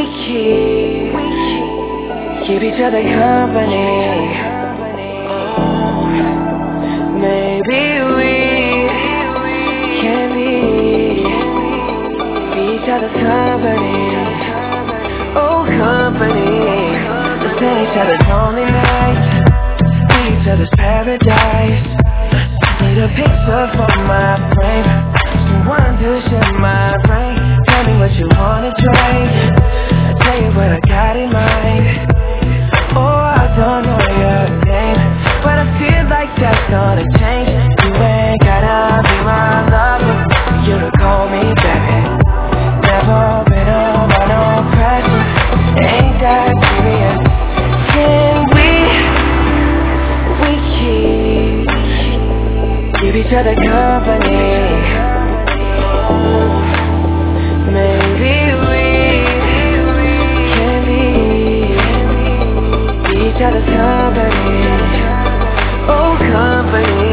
keep each other company. Oh, maybe we can be each other's company. Oh, company. Let's spend each other's lonely nights, be each other's paradise. Need a picture for my frame, someone to share my brain. Tell me what you wanna drink, I'll tell you what I got in mind. Oh, I don't know your name, but I feel like that's gonna change. You ain't gotta be my lover, you to call me baby. Never been under no pressure, ain't that serious. Can we keep each other company? Maybe we can be each other's company. Oh, company.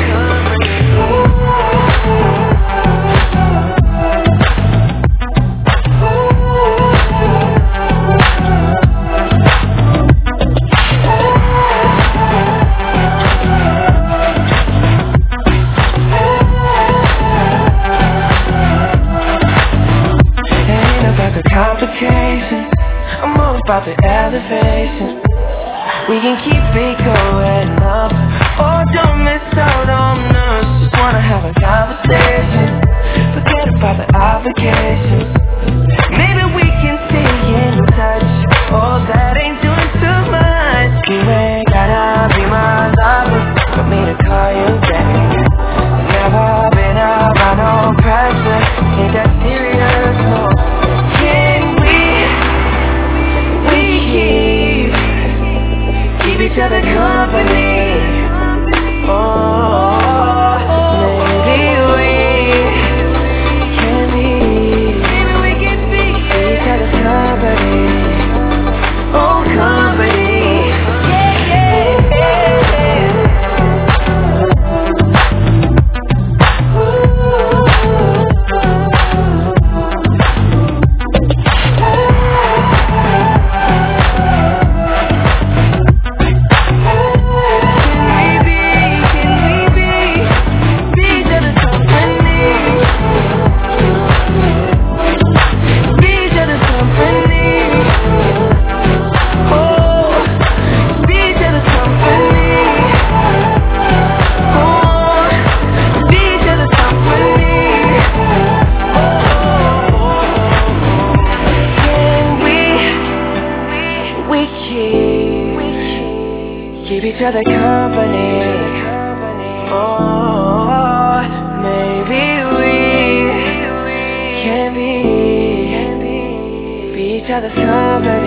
Complications, I'm all about the elevation. We can keep it going up, or don't miss out on us. Just wanna have a conversation, forget about the obligations. Maybe we can stay in touch, oh that ain't doing too much. You ain't gotta be my lover for me to call you back. Never been around no pressure, ain't that serious, no. Keep each other company. Oh, maybe we can be each other's company. Oh, company. Keep each other company. Oh, maybe we can be each other's company.